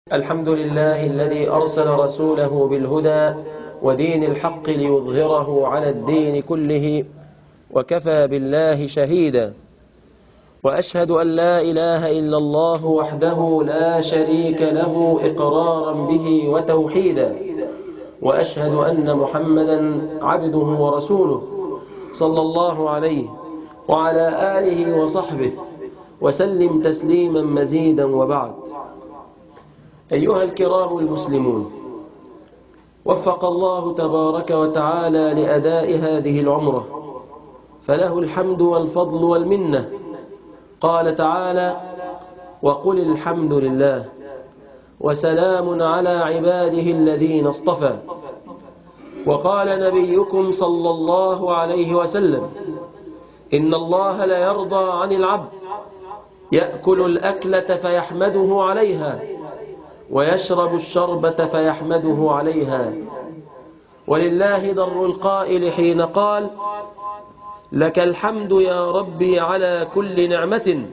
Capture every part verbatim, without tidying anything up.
الحمد لله الذي أرسل رسوله بالهدى ودين الحق ليظهره على الدين كله، وكفى بالله شهيدا. وأشهد أن لا إله إلا الله وحده لا شريك له إقرارا به وتوحيدا، وأشهد أن محمدا عبده ورسوله صلى الله عليه وعلى آله وصحبه وسلم تسليما مزيدا. وبعد، أيها الكرام المسلمون، وفق الله تبارك وتعالى لأداء هذه العمرة، فله الحمد والفضل والمنة. قال تعالى: وقل الحمد لله وسلام على عباده الذين اصطفى. وقال نبيكم صلى الله عليه وسلم: إن الله ليرضى عن العبد يأكل الأكلة فيحمده عليها، ويشرب الشربة فيحمده عليها. ولله در القائل حين قال: لك الحمد يا ربي على كل نعمة،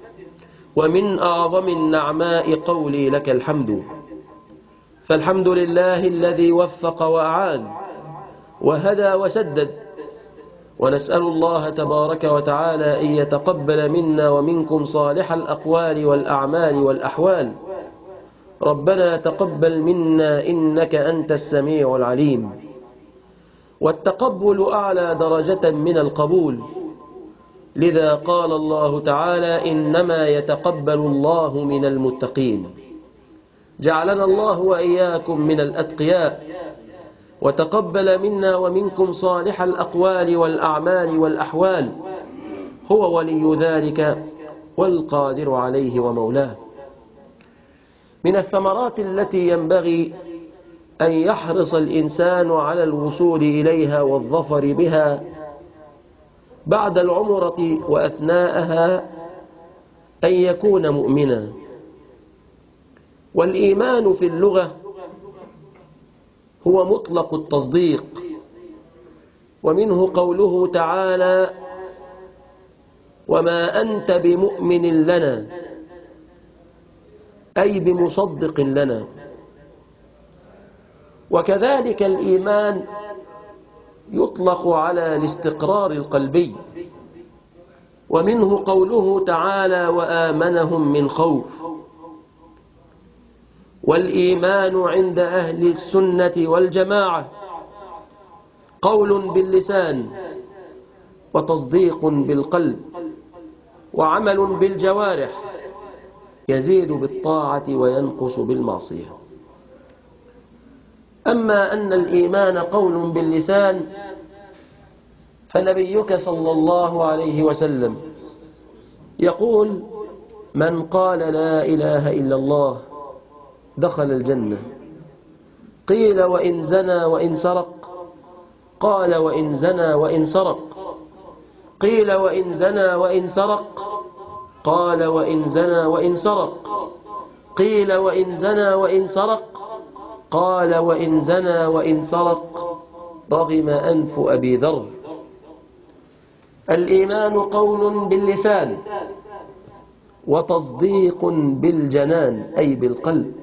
ومن أعظم النعماء قولي لك الحمد. فالحمد لله الذي وفق وأعان وهدى وسدد، ونسأل الله تبارك وتعالى أن يتقبل منا ومنكم صالح الأقوال والأعمال والأحوال. ربنا تقبل منا إنك أنت السميع العليم. والتقبل أعلى درجة من القبول، لذا قال الله تعالى: إنما يتقبل الله من المتقين. جعلنا الله وإياكم من الأتقياء، وتقبل منا ومنكم صالح الأقوال والأعمال والأحوال. هو ولي ذلك والقادر عليه ومولاه. من الثمرات التي ينبغي أن يحرص الإنسان على الوصول إليها والظفر بها بعد العمرة وأثناءها أن يكون مؤمنا. والإيمان في اللغة هو مطلق التصديق، ومنه قوله تعالى: وما أنت بمؤمن لنا، أي بمصدق لنا. وكذلك الإيمان يطلق على الاستقرار القلبي، ومنه قوله تعالى: وآمنهم من خوف. والإيمان عند أهل السنة والجماعة قول باللسان، وتصديق بالقلب، وعمل بالجوارح، يزيد بالطاعة وينقص بالمعصية. أما أن الإيمان قول باللسان، فنبيك صلى الله عليه وسلم يقول: من قال لا إله إلا الله دخل الجنة. قيل: وإن زنى وإن سرق؟ قال: وإن زنى وإن سرق. قيل: وإن زنى وإن سرق؟ قال: وإن زنى وإن سرق. قيل: وإن زنى وإن سرق؟ قال: وإن زنى وإن سرق رغم أنف أبي ذر. الإيمان قول باللسان، وتصديق بالجنان أي بالقلب.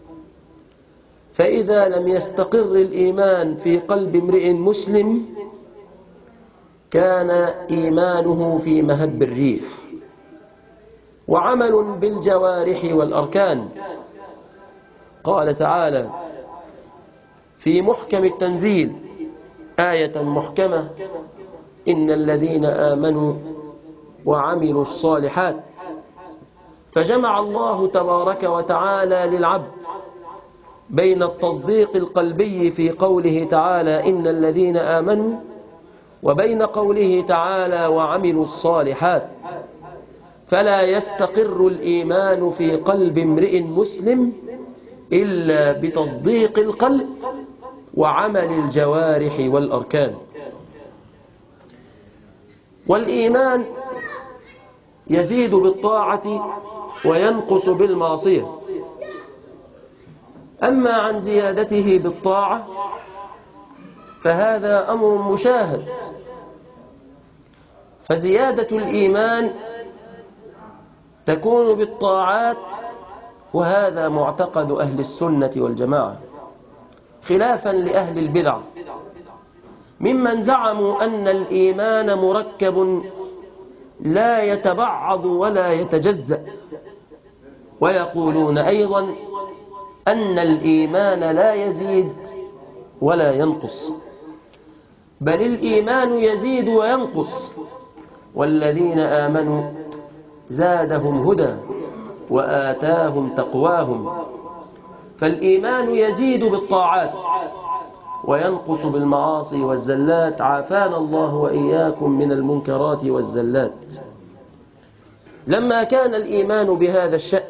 فإذا لم يستقر الإيمان في قلب امرئ مسلم كان إيمانه في مهب الريح. وعمل بالجوارح والأركان. قال تعالى في محكم التنزيل آية محكمة: إن الذين آمنوا وعملوا الصالحات. فجمع الله تبارك وتعالى للعبد بين التصديق القلبي في قوله تعالى: إن الذين آمنوا، وبين قوله تعالى: وعملوا الصالحات. فلا يستقر الإيمان في قلب امرئ مسلم إلا بتصديق القلب وعمل الجوارح والأركان. والإيمان يزيد بالطاعة وينقص بالمعصية. أما عن زيادته بالطاعة فهذا أمر مشاهد، فزيادة الإيمان تكون بالطاعات وهذا معتقد أهل السنة والجماعة، خلافا لأهل البدع ممن زعموا أن الإيمان مركب لا يتبعض ولا يتجزأ، ويقولون أيضا أن الإيمان لا يزيد ولا ينقص، بل الإيمان يزيد وينقص، والذين آمنوا زادهم هدى وآتاهم تقواهم. فالإيمان يزيد بالطاعات وينقص بالمعاصي والزلات، عافانا الله وإياكم من المنكرات والزلات. لما كان الإيمان بهذا الشأن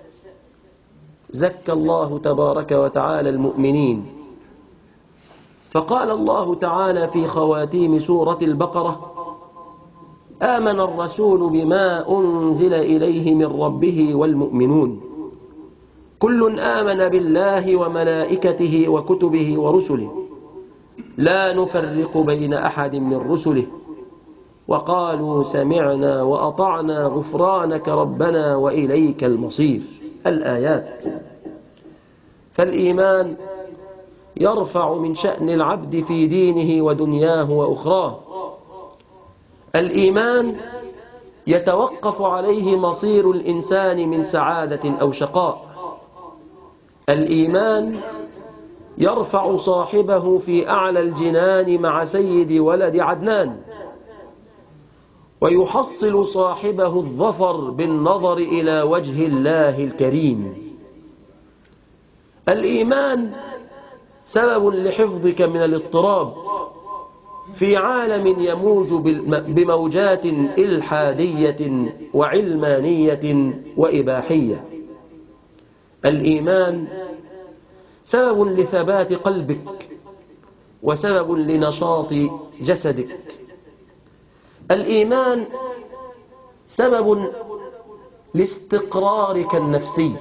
زكى الله تبارك وتعالى المؤمنين، فقال الله تعالى في خواتيم سورة البقرة: آمن الرسول بما أنزل إليه من ربه والمؤمنون كل آمن بالله وملائكته وكتبه ورسله لا نفرق بين أحد من رسله وقالوا سمعنا وأطعنا غفرانك ربنا وإليك المصير. الآيات. فالإيمان يرفع من شأن العبد في دينه ودنياه وأخراه. الإيمان يتوقف عليه مصير الإنسان من سعادة أو شقاء. الإيمان يرفع صاحبه في أعلى الجنان مع سيد ولد عدنان، ويحصل صاحبه الظفر بالنظر إلى وجه الله الكريم. الإيمان سبب لحفظك من الاضطراب في عالم يموج بموجات إلحادية وعلمانية وإباحية. الإيمان سبب لثبات قلبك وسبب لنشاط جسدك. الإيمان سبب لاستقرارك النفسي.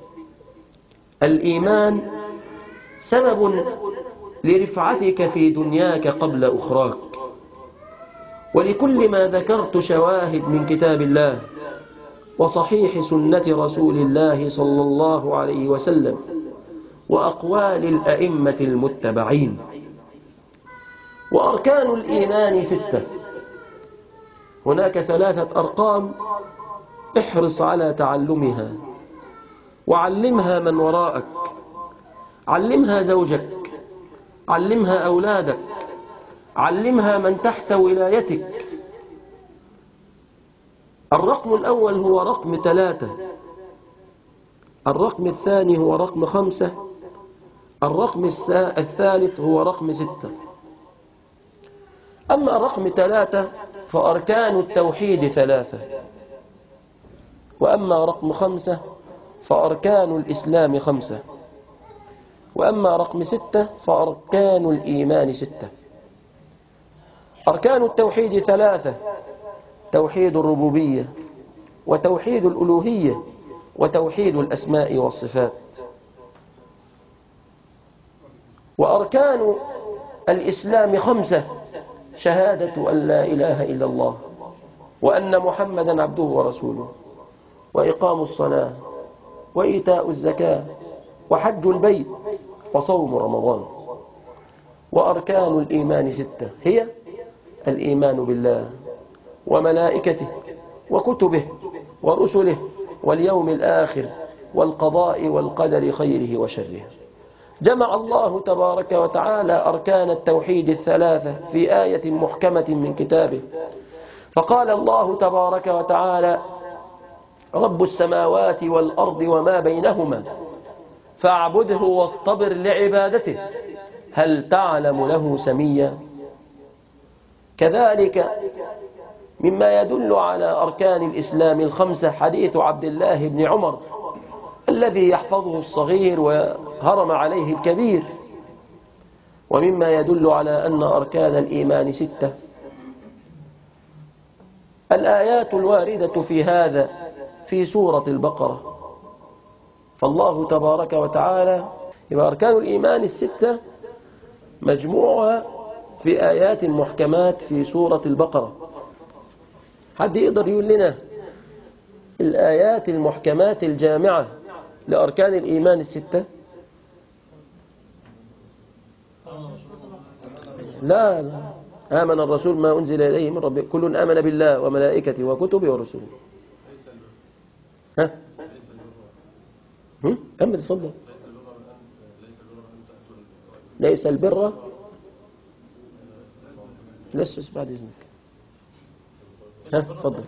الإيمان سبب لرفعتك في دنياك قبل أخراك. ولكل ما ذكرت شواهد من كتاب الله وصحيح سنة رسول الله صلى الله عليه وسلم وأقوال الأئمة المتبعين. وأركان الإيمان ستة. هناك ثلاثة أرقام احرص على تعلمها وعلمها من وراءك، علمها زوجك، علمها أولادك، علمها من تحت ولايتك. الرقم الأول هو رقم ثلاثة، الرقم الثاني هو رقم خمسة، الرقم الثالث هو رقم ستة. أما رقم ثلاثة فأركان التوحيد ثلاثة، وأما رقم خمسة فأركان الإسلام خمسة، وأما رقم ستة فأركان الإيمان ستة. أركان التوحيد ثلاثة: توحيد الربوبية وتوحيد الألوهية وتوحيد الأسماء والصفات. وأركان الإسلام خمسة: شهادة أن لا إله إلا الله وأن محمدا عبده ورسوله، وإقام الصلاة وإيتاء الزكاة وحج البيت وصوم رمضان. وأركان الإيمان ستة هي الإيمان بالله وملائكته وكتبه ورسله واليوم الآخر والقضاء والقدر خيره وشره. جمع الله تبارك وتعالى أركان التوحيد الثلاثة في آية محكمة من كتابه، فقال الله تبارك وتعالى: رب السماوات والأرض وما بينهما فاعبده واصطبر لعبادته هل تعلم له سميا. كذلك مما يدل على أركان الإسلام الخمسة حديث عبد الله بن عمر الذي يحفظه الصغير وهرم عليه الكبير. ومما يدل على أن أركان الإيمان ستة الآيات الواردة في هذا في سورة البقرة. فالله تبارك وتعالى يبقى أركان الإيمان الستة مجموعها في آيات محكمات في سورة البقرة. حد يقدر يقول لنا الآيات المحكمات الجامعة لأركان الإيمان الستة؟ لا لا، آمن الرسول ما أنزل إليه من ربه كل آمن بالله وملائكته وكتبه ورسله. ها هم؟ كمل اتفضل. ليس البر، لسه بعد إذنك. ها اتفضل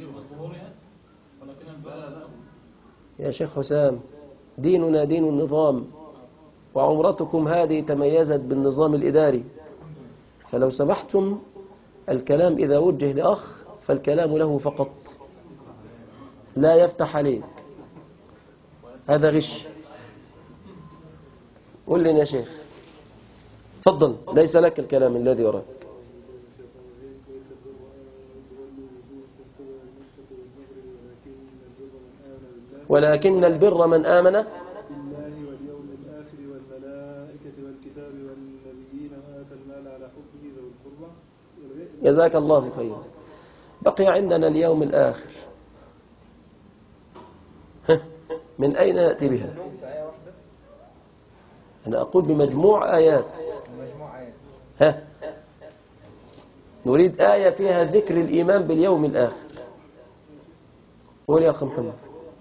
يا شيخ حسام. ديننا دين النظام، وعمرتكم هذه تميزت بالنظام الإداري، فلو سمحتم الكلام إذا وجه لأخ فالكلام له فقط، لا يفتح عليك، هذا غش. قل لي يا شيخ تفضل، ليس لك الكلام الذي وراك. ولكن البر من آمن بالله واليوم الآخر والملائكة والكتاب والنبيين وآتى المال على حبه ذوي القربى. جزاك الله خيرا. بقي عندنا اليوم الآخر، من أين نأتي بها؟ أنا أقول بمجموع آيات. ها نريد آية فيها ذكر الإيمان باليوم الآخر. قول يا أخي محمد.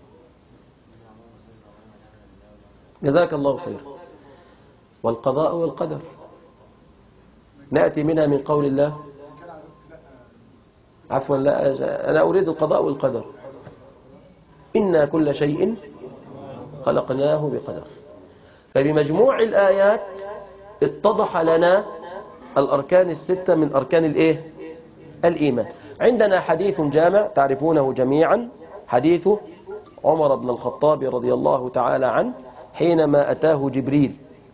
جزاك الله خير. والقضاء والقدر نأتي منها من قول الله. عفوا لا، أنا أريد القضاء والقدر. إنا كل شيء خلقناه بقدر. فبمجموع الآيات اتضح لنا الأركان الستة من أركان الإيه؟ الإيمان. عندنا حديث جامع تعرفونه جميعا، حديث عمر بن الخطاب رضي الله تعالى عنه حينما أتاه جبريل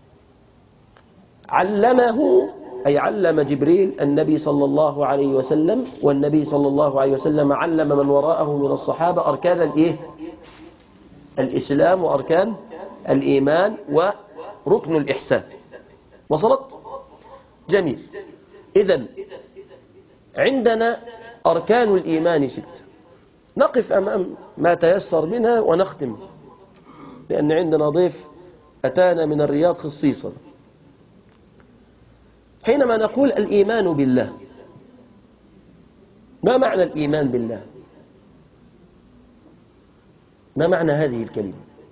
علمه، أي علم جبريل النبي صلى الله عليه وسلم، والنبي صلى الله عليه وسلم علم من وراءه من الصحابة أركان الإيه؟ الإسلام وأركان الإيمان وركن الإحسان. وصلت؟ جميل. إذن عندنا أركان الإيمان ستة، نقف أمام ما تيسر منها ونختم، لأن عندنا ضيف أتانا من الرياض خصيصا. حينما نقول الإيمان بالله، ما معنى الإيمان بالله؟ ما معنى هذه الكلمة؟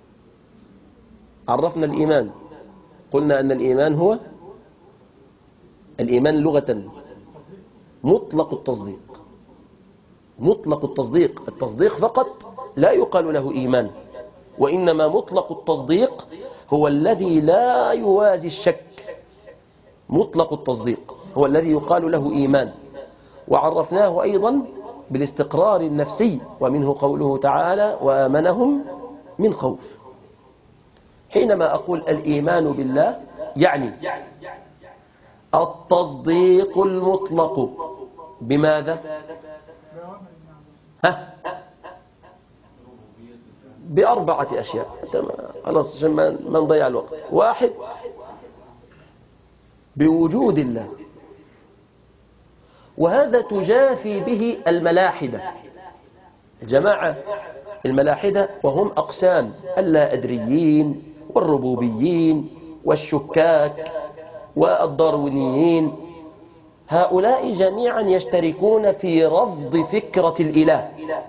عرفنا الإيمان، قلنا أن الإيمان هو الإيمان لغة مطلق التصديق. مطلق التصديق، التصديق فقط لا يقال له إيمان، وإنما مطلق التصديق هو الذي لا يوازي الشك. مطلق التصديق هو الذي يقال له إيمان. وعرفناه أيضا بالاستقرار النفسي، ومنه قوله تعالى وآمنهم من خوف. حينما أقول الإيمان بالله يعني التصديق المطلق بماذا؟ ها؟ بأربعة أشياء. خلاص عشان ما نضيع الوقت. واحد، بوجود الله، وهذا تجافي به الملاحدة، الجماعة الملاحدة، وهم أقسام اللا أدريين والربوبيين والشكاك والداروينيين. هؤلاء جميعا يشتركون في رفض فكرة الإله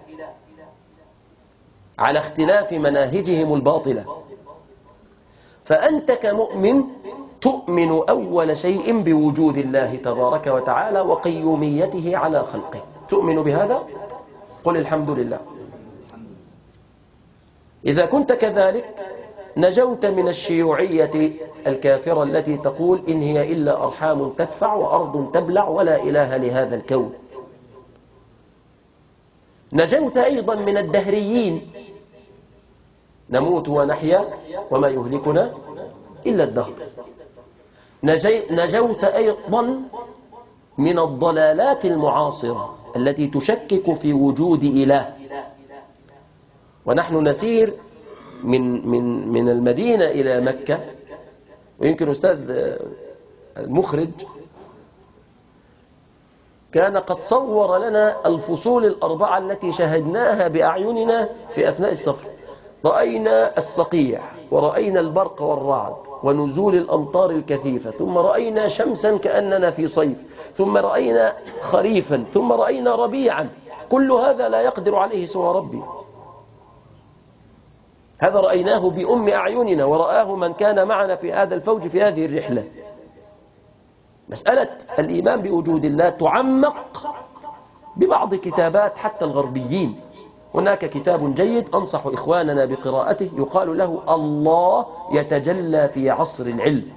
على اختلاف مناهجهم الباطلة. فأنت كمؤمن تؤمن أول شيء بوجود الله تبارك وتعالى وقيوميته على خلقه. تؤمن بهذا؟ قل الحمد لله. إذا كنت كذلك نجوت من الشيوعية الكافرة التي تقول إن هي إلا أرحام تدفع وأرض تبلع ولا إله لهذا الكون. نجوت أيضا من الدهريين، نموت ونحيا وما يهلكنا إلا الدهر. نجوت أيضا من الضلالات المعاصرة التي تشكك في وجود إله. ونحن نسير من من من المدينة إلى مكة، ويمكن أستاذ المخرج كان قد صور لنا الفصول الأربعة التي شاهدناها بأعيننا في أثناء السفر. رأينا الصقيع ورأينا البرق والرعد ونزول الأمطار الكثيفة، ثم رأينا شمسا كأننا في صيف، ثم رأينا خريفا، ثم رأينا ربيعا. كل هذا لا يقدر عليه سوى ربي. هذا رأيناه بأم أعيننا، ورآه من كان معنا في هذا الفوج في هذه الرحلة. مسألة الإيمان بوجود الله تعمق ببعض كتابات حتى الغربيين. هناك كتاب جيد أنصح إخواننا بقراءته، يقال له الله يتجلى في عصر العلم.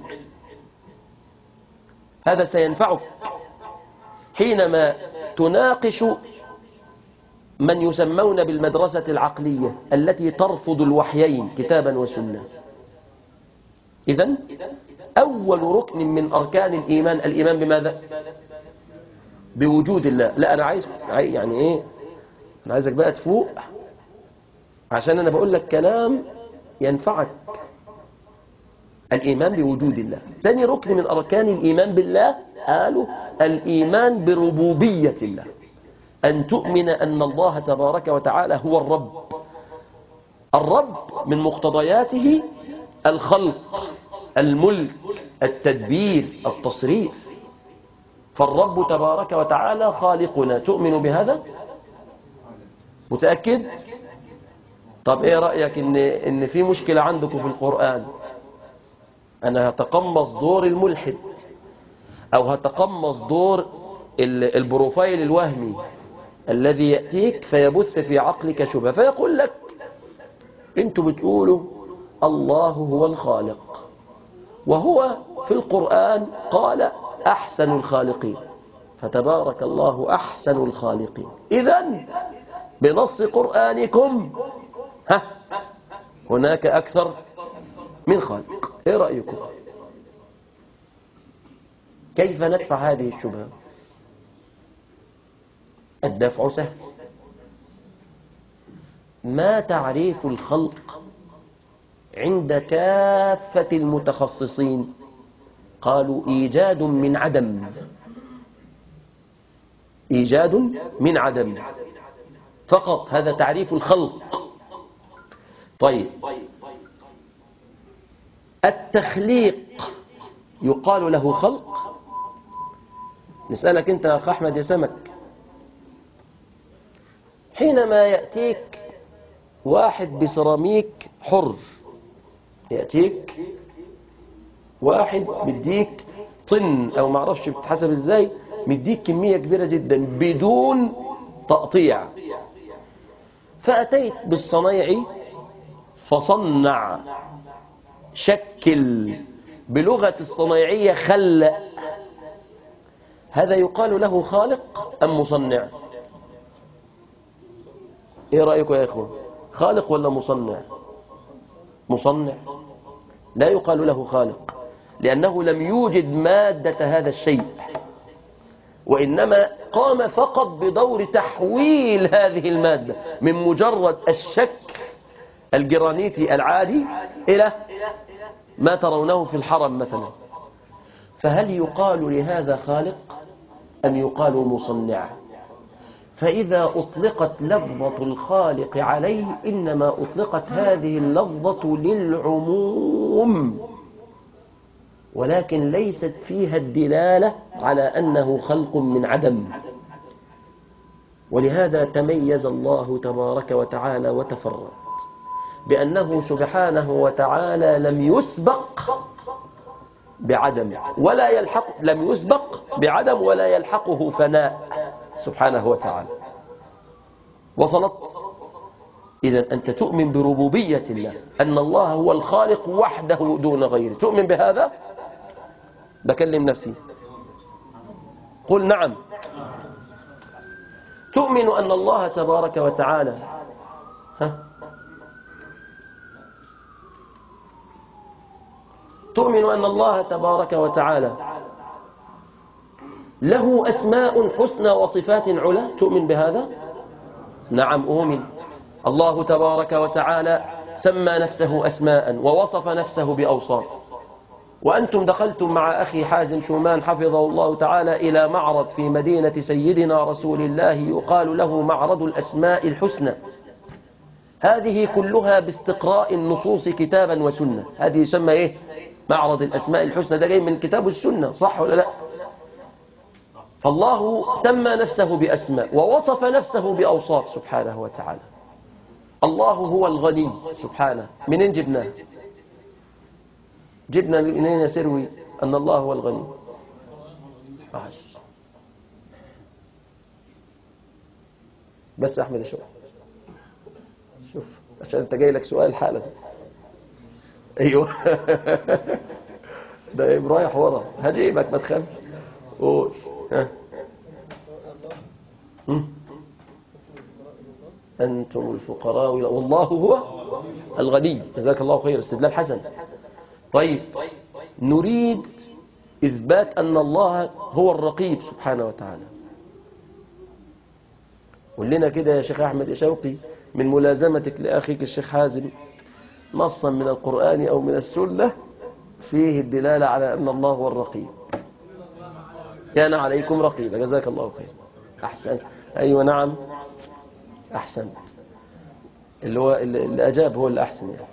هذا سينفعك حينما تناقش من يسمون بالمدرسة العقلية التي ترفض الوحيين كتابا وسنة. إذن أول ركن من أركان الإيمان الإيمان بماذا؟ بوجود الله. لا أنا عايز يعني إيه، أنا عايزك بقى تفوق، عشان أنا بقول لك كلام ينفعك. الإيمان بوجود الله. ثاني ركن من أركان الإيمان بالله قالوا الإيمان بربوبية الله، أن تؤمن أن الله تبارك وتعالى هو الرب. الرب من مقتضياته الخلق، الملك، التدبير، التصريف. فالرب تبارك وتعالى خالقنا. تؤمن بهذا؟ متأكد؟ طب ايه رأيك ان ان في مشكلة عندكم في القرآن؟ انا هتقمص دور الملحد، او هتقمص دور البروفايل الوهمي الذي يأتيك فيبث في عقلك شبهة، فيقول لك انتوا بتقولوا الله هو الخالق، وهو في القرآن قال أحسن الخالقين، فتبارك الله أحسن الخالقين. إذن بنص قرآنكم ها هناك أكثر من خالق. إيه رأيكم؟ كيف ندفع هذه الشبهة؟ الدفع سهل. ما تعريف الخلق عند كافة المتخصصين؟ قالوا إيجاد من عدم. إيجاد من عدم فقط، هذا تعريف الخلق. طيب التخليق يقال له خلق؟ نسألك أنت يا أخ أحمد يا سمك، حينما يأتيك واحد بسيراميك حر، يأتيك واحد مديك طن أو معرفش بتحسب إزاي، مديك كمية كبيرة جدا بدون تقطيع، فأتيت بالصنايعي فصنع، شكل، بلغة الصنايعية خلق، هذا يقال له خالق أم مصنع؟ ايه رأيكم يا إخوة؟ خالق ولا مصنع؟ مصنع. لا يقال له خالق، لأنه لم يوجد مادة هذا الشيء، وإنما قام فقط بدور تحويل هذه المادة من مجرد الشكل الجرانيتي العادي إلى ما ترونه في الحرم مثلا. فهل يقال لهذا خالق أم يقال مصنع؟ فإذا أطلقت لفظة الخالق عليه إنما أطلقت هذه اللفظة للعموم، ولكن ليست فيها الدلالة على أنه خلق من عدم. ولهذا تميز الله تبارك وتعالى وتفرد بأنه سبحانه وتعالى لم يسبق بعدم ولا يلحق، لم يسبق بعدم ولا يلحقه فناء سبحانه وتعالى. وصلت؟ إذن أنت تؤمن بربوبية الله، أن الله هو الخالق وحده دون غيره. تؤمن بهذا؟ بكلم نفسي، قل نعم. تؤمن أن الله تبارك وتعالى ها تؤمن أن الله تبارك وتعالى له أسماء حسنى وصفات علا؟ تؤمن بهذا؟ نعم أؤمن. الله تبارك وتعالى سمى نفسه أسماء ووصف نفسه بأوصاف. وأنتم دخلتم مع أخي حازم شومان حفظه الله تعالى إلى معرض في مدينة سيدنا رسول الله يقال له معرض الأسماء الحسنى. هذه كلها باستقراء النصوص كتابا وسنة. هذه يسمى إيه؟ معرض الأسماء الحسنى، ده جاي من كتاب السنة، صح ولا لا؟ فالله سمى نفسه بأسماء ووصف نفسه بأوصاف سبحانه وتعالى. الله هو الغني سبحانه. منين جبناه؟ جبنا منين يسروي أن الله هو الغني؟ عش. بس أحمد شوف شوف عشان أنت جاي لك سؤال حالا. أيوه ده إيه رايح ورا، هجيبك ما تخافش. قول. ها أنتم الفقراء والله هو الغني. جزاك الله خير، استدلال حسن. طيب نريد إثبات أن الله هو الرقيب سبحانه وتعالى. قل لنا كده يا شيخ أحمد شوقي من ملازمتك لأخيك الشيخ حازم نصا من القرآن أو من السنة فيه الدلالة على أن الله هو الرقيب. كان عليكم رقيبا. جزاك الله خير. أحسن. أيوة نعم أحسن. اللي هو اللي أجاب هو اللي أحسن يعني.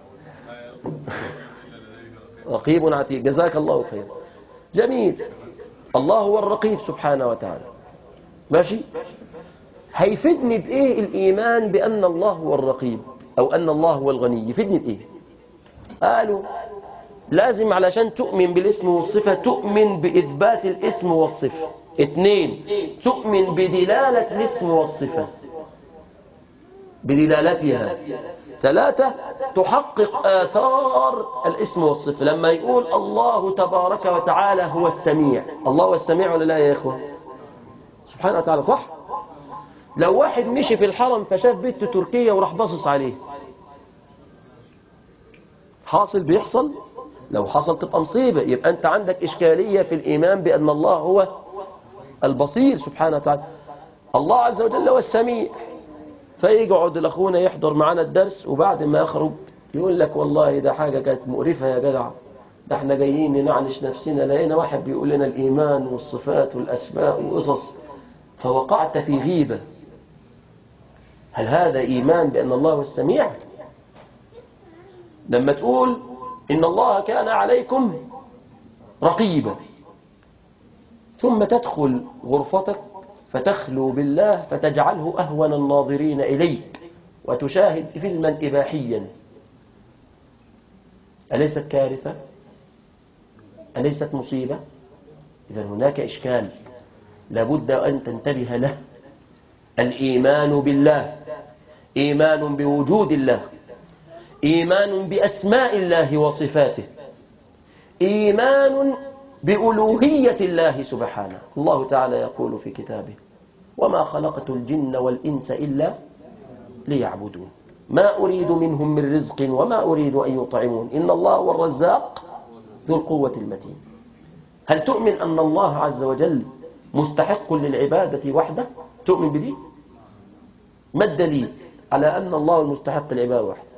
رقيب عتيد. جزاك الله خير. جميل. الله هو الرقيب سبحانه وتعالى. ماشي. هيفيدني بإيه الإيمان بأن الله هو الرقيب أو أن الله هو الغني؟ يفيدني بإيه؟ قالوا لازم علشان تؤمن بالاسم والصفة تؤمن بإثبات الاسم والصفة. اثنين، تؤمن بدلالة الاسم والصفة بدلالتها. ثلاثة، تحقق آثار الاسم والصفة. لما يقول الله تبارك وتعالى هو السميع، الله هو السميع ولا لا يا إخوة؟ سبحانه وتعالى، صح؟ لو واحد مشي في الحرم فشاف بنت تركية وراح باصص عليه، حاصل بيحصل؟ لو حصل تبقى مصيبة. يبقى أنت عندك إشكالية في الإيمان بأن الله هو البصير سبحانه وتعالى. الله عز وجل هو السميع. فيقعد الأخونا يحضر معنا الدرس وبعد ما يخرج يقول لك والله ده حاجة كانت مقرفة يا جدع، ده احنا جايين ننعنش نفسنا لقينا واحد بيقول لنا الإيمان والصفات والأسماء وقصص فوقعت في غيبة. هل هذا إيمان بأن الله هو السميع؟ لما تقول إن الله كان عليكم رقيبا ثم تدخل غرفتك فتخلو بالله فتجعله أهون الناظرين إليك وتشاهد فيلما إباحيا، أليست كارثة؟ أليست مصيبة؟ إذا هناك إشكال لابد أن تنتبه له. الإيمان بالله إيمان بوجود الله، إيمان بأسماء الله وصفاته، إيمان بألوهية الله سبحانه. الله تعالى يقول في كتابه وما خلقت الجن والإنس إلا ليعبدون ما أريد منهم من رزق وما أريد أن يطعمون إن الله هو الرزاق ذو القوة المتين. هل تؤمن أن الله عز وجل مستحق للعبادة وحده؟ تؤمن بدي؟ ما الدليل على أن الله المستحق للعبادة وحده؟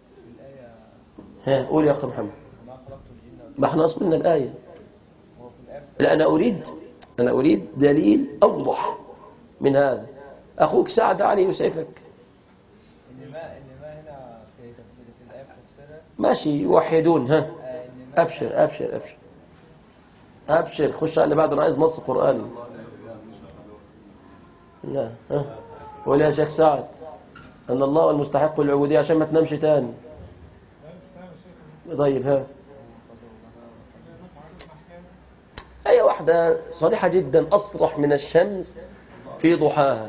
ها قول يا أخي محمد. ما احنا أصلنا الآية. لا أنا أريد أنا أريد دليل أوضح من هذا. أخوك سعد علي يسعفك. ماشي يوحدون. ها أبشر أبشر أبشر أبشر خش على اللي بعد. أنا عايز نص قرآني. لا ها قول يا شيخ سعد أن الله المستحق للعبودية عشان ما تنامش تاني. طيب ها أي واحدة صريحة جدا أصرح من الشمس في ضحاها.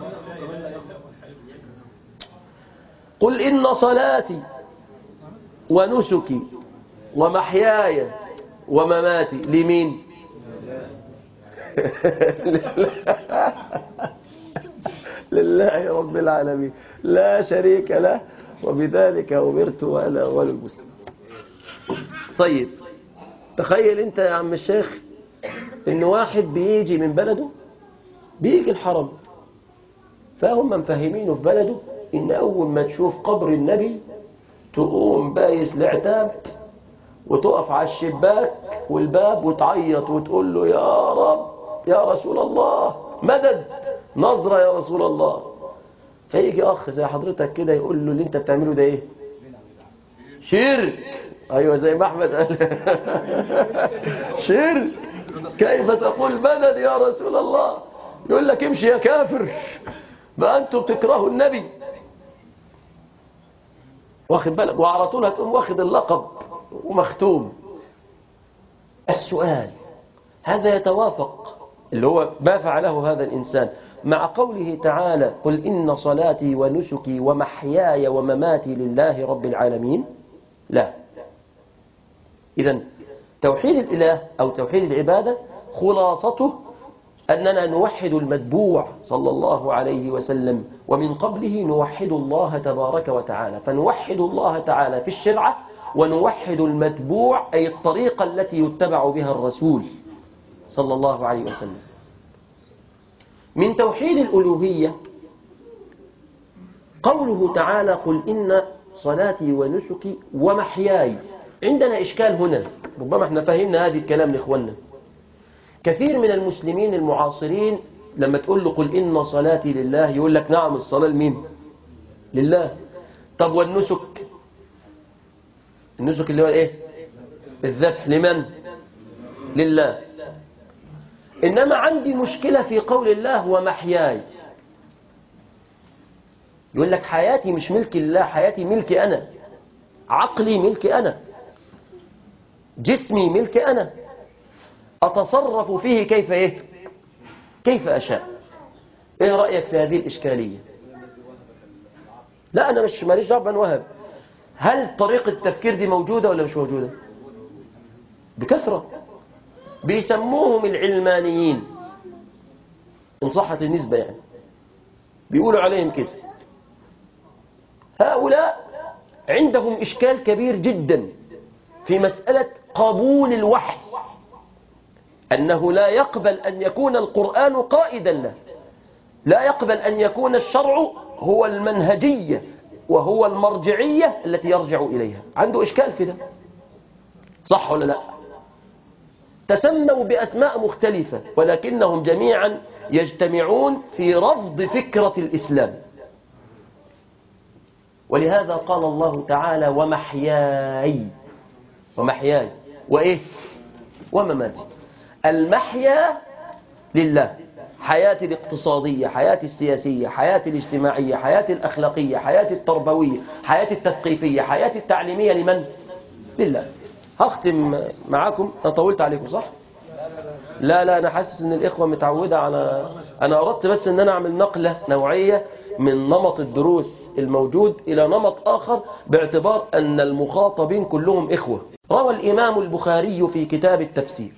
قل إن صلاتي ونسكي ومحياي ومماتي لمين؟ لله رب العالمين لا شريك له وبذلك أمرت وأنا أول المسلمين. طيب تخيل أنت يا عم الشيخ إن واحد بيجي من بلده بيجي الحرم فهم مفهمينه في بلده إن أول ما تشوف قبر النبي تقوم بايس العتاب وتقف على الشباك والباب وتعيط وتقول له يا رب يا رسول الله مدد نظرة يا رسول الله. فيجي أخ زي حضرتك كده يقول له اللي أنت بتعمله ده إيه؟ شرك. أيوة زي ما أحمد قال شرك. كيف تقول مدد يا رسول الله؟ يقول لك امشي يا كافر، ما أنتم بتكرهوا النبي. واخد بالك؟ وعلى طول هتقوم واخد اللقب ومختوم. السؤال هذا يتوافق اللي هو ما فعله هذا الإنسان مع قوله تعالى قل إن صلاتي ونسكي ومحياي ومماتي لله رب العالمين؟ لا. إذن توحيد الإله أو توحيد العبادة خلاصته أننا نوحد المتبوع صلى الله عليه وسلم، ومن قبله نوحد الله تبارك وتعالى. فنوحد الله تعالى في الشرعة، ونوحد المتبوع أي الطريقة التي يتبع بها الرسول صلى الله عليه وسلم. من توحيد الألوهية قوله تعالى قل إن صلاتي ونسكي ومحياي. عندنا إشكال هنا، ربما احنا فهمنا هذه الكلام لإخواننا. كثير من المسلمين المعاصرين لما تقول له قل إن صلاتي لله يقول لك نعم الصلاة لمين؟ لله. طب والنسك؟ النسك اللي هو ايه؟ الذبح لمن؟ لله. إنما عندي مشكلة في قول الله ومحياي. يقول لك حياتي مش ملك الله، حياتي ملكي أنا، عقلي ملكي أنا، جسمي ملكي أنا، أتصرف فيه كيف إيه؟ كيف أشاء. إيه رأيك في هذه الإشكالية؟ لا أنا مش ماليش دعوة بن وهب. هل طريقة التفكير دي موجودة ولا مش موجودة؟ بكثرة. بيسموهم العلمانيين إن صحت النسبة، يعني بيقولوا عليهم كده. هؤلاء عندهم إشكال كبير جدا في مسألة قبول الوحي، أنه لا يقبل أن يكون القرآن قائدا له، لا يقبل أن يكون الشرع هو المنهجية وهو المرجعية التي يرجع إليها. عنده إشكال في ده، صح ولا لا؟ تسموا بأسماء مختلفة ولكنهم جميعا يجتمعون في رفض فكرة الإسلام. ولهذا قال الله تعالى ومحياي ومحياي وإيه؟ ومماتي. المحيا لله، حياتي الاقتصادية، حياتي السياسية، حياتي الاجتماعية، حياتي الأخلاقية، حياتي التربوية، حياتي التثقيفية، حياتي التعليمية لمن؟ لله. هختم معاكم، أنا طولت عليكم صح؟ لا لا أنا حاسس أن الإخوة متعودة على، أنا أردت بس أن أنا أعمل نقلة نوعية من نمط الدروس الموجود إلى نمط آخر باعتبار أن المخاطبين كلهم إخوة. روى الإمام البخاري في كتاب التفسير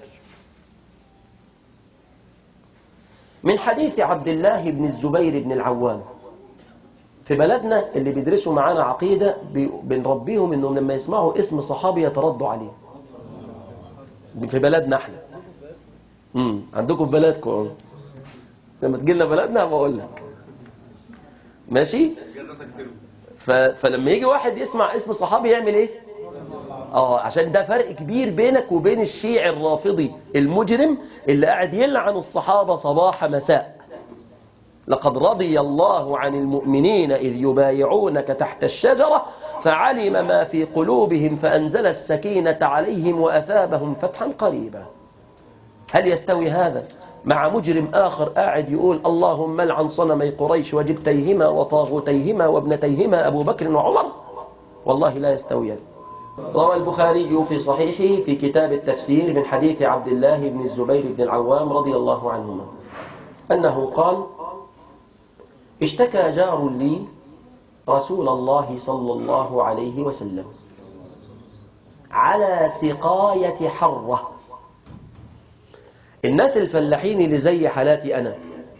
من حديث عبد الله بن الزبير بن العوام. في بلدنا اللي بيدرسوا معانا عقيدة بنربيهم انهم لما يسمعوا اسم صحابي يتردوا عليه. في بلدنا احنا امم عندكم في بلدكم لما تجي لنا بلدنا بقول لك ماشي. ف... فلما يجي واحد يسمع اسم صحابي يعمل ايه؟ اه عشان ده فرق كبير بينك وبين الشيعي الرافضي المجرم اللي قاعد يلعن الصحابة صباح مساء. لقد رضي الله عن المؤمنين إذ يبايعونك تحت الشجرة فعلم ما في قلوبهم فأنزل السكينة عليهم وأثابهم فتحا قريبا. هل يستوي هذا مع مجرم آخر قاعد يقول اللهم لعن صنمي قريش وجبتيهما وطاغوتيهما وابنتيهما أبو بكر وعمر؟ والله لا يستويان. روى البخاري في صحيحه في كتاب التفسير من حديث عبد الله بن الزبير بن العوام رضي الله عنهما أنه قال اشتكى جار لي رسول الله صلى الله عليه وسلم على سقاية حرة. الناس الفلاحين اللي زي حالاتي أنا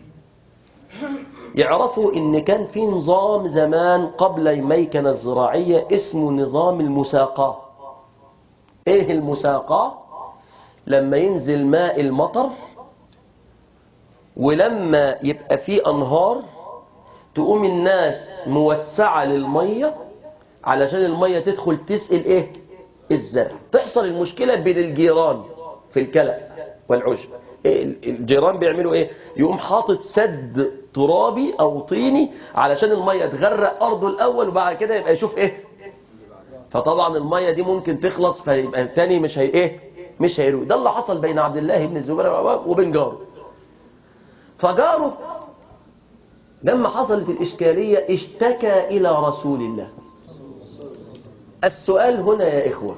يعرفوا إن كان في نظام زمان قبل الميكنة الزراعية اسمه نظام المساقاة. إيه المساقاة؟ لما ينزل ماء المطر ولما يبقى فيه أنهار تقوم الناس موسعة للمية علشان المية تدخل تسقل إيه؟ الزرع. تحصل المشكلة بين الجيران في الكلى والعشب. الجيران بيعملوا إيه؟ يقوم حاطط سد ترابي أو طيني علشان المية تغرق أرضه الأول وبعد كده يبقى يشوف إيه. فطبعا المية دي ممكن تخلص فيبقى التاني مش هي إيه مش هيروي. ده اللي حصل بين عبد الله بن الزبير وبين جاره. فجاره لما حصلت الإشكالية اشتكى إلى رسول الله. السؤال هنا يا إخوة،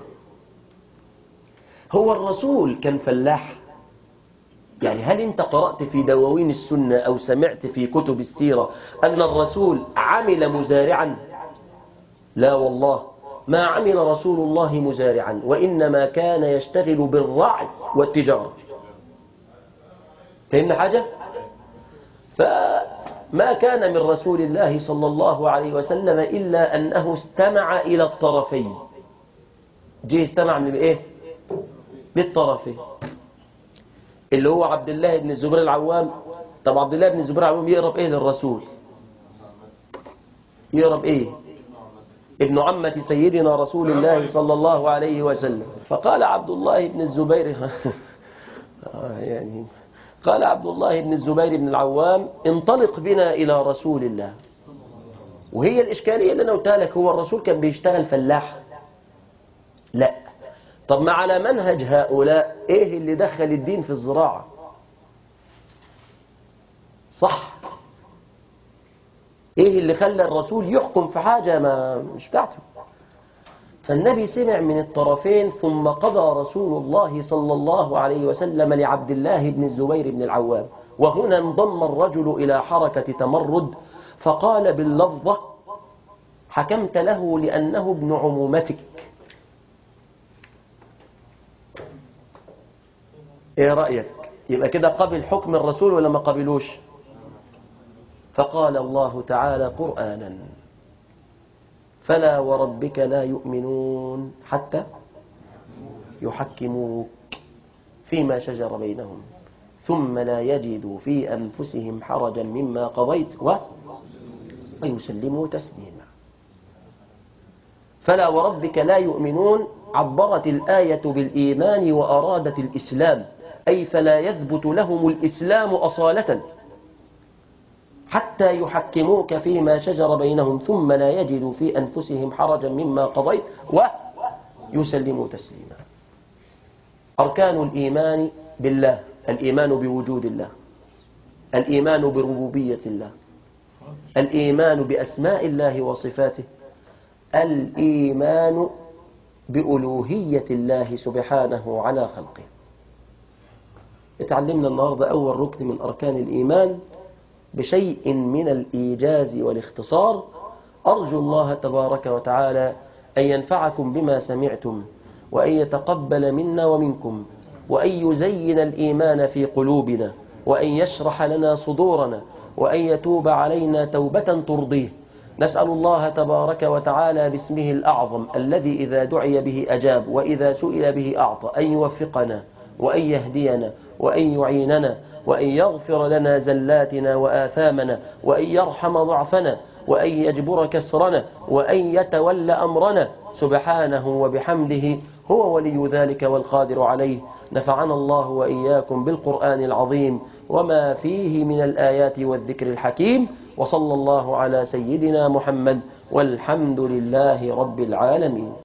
هو الرسول كان فلاح؟ يعني هل أنت قرأت في دواوين السنة أو سمعت في كتب السيرة أن الرسول عمل مزارعا؟ لا والله، ما عمل رسول الله مزارعا، وإنما كان يشتغل بالرعي والتجارة. فهمنا حاجة؟ فما كان من رسول الله صلى الله عليه وسلم إلا أنه استمع إلى الطرفين. جه استمع من إيه؟ بالطرفين، اللي هو عبد الله بن الزبير العوام. طب عبد الله بن الزبير العوام يقرب إيه للرسول؟ يقرب إيه؟ ابن عمة سيدنا رسول الله صلى الله عليه وسلم. فقال عبد الله بن الزبير يعني قال عبد الله بن الزبير بن العوام انطلق بنا إلى رسول الله. وهي الإشكالية اللي أنا قلتها لك، هو الرسول كان بيشتغل فلاح؟ لا. طب ما على منهج هؤلاء إيه اللي دخل الدين في الزراعة؟ صح؟ إيه اللي خلى الرسول يحكم في حاجة ما مش بتاعته؟ فالنبي سمع من الطرفين، ثم قضى رسول الله صلى الله عليه وسلم لعبد الله بن الزبير بن العوام. وهنا انضم الرجل إلى حركة تمرد فقال باللفظة: حكمت له لأنه ابن عمومتك. ايه رأيك؟ يبقى كده قبل حكم الرسول ولا ما قبلوش؟ فقال الله تعالى قرآنا: فلا وربك لا يؤمنون حتى يحكموك فيما شجر بينهم ثم لا يجدوا في أنفسهم حرجا مما قضيت ويسلموا تسليما. فلا وربك لا يؤمنون عبرت الآية بالإيمان وأرادت الإسلام، أي فلا يثبت لهم الإسلام أصالة حتى يحكموك فيما شجر بينهم ثم لا يجدوا في أنفسهم حرجا مما قضيت ويسلموا تسليما. أركان الإيمان بالله: الإيمان بوجود الله، الإيمان بربوبية الله، الإيمان بأسماء الله وصفاته، الإيمان بألوهية الله سبحانه على خلقه. اتعلمنا النهاردة أول ركن من أركان الإيمان بشيء من الإيجاز والاختصار. أرجو الله تبارك وتعالى أن ينفعكم بما سمعتم، وأن يتقبل منا ومنكم، وأن يزين الإيمان في قلوبنا، وأن يشرح لنا صدورنا، وأن يتوب علينا توبة ترضيه. نسأل الله تبارك وتعالى باسمه الأعظم الذي إذا دعي به أجاب وإذا سئل به أعطى أن يوفقنا وأن يهدينا وأن يعيننا وأن يغفر لنا زلاتنا وآثامنا وأن يرحم ضعفنا وأن يجبر كسرنا وأن يتولى أمرنا سبحانه وبحمده، هو ولي ذلك والقادر عليه. نفعنا الله وإياكم بالقرآن العظيم وما فيه من الآيات والذكر الحكيم، وصلى الله على سيدنا محمد، والحمد لله رب العالمين.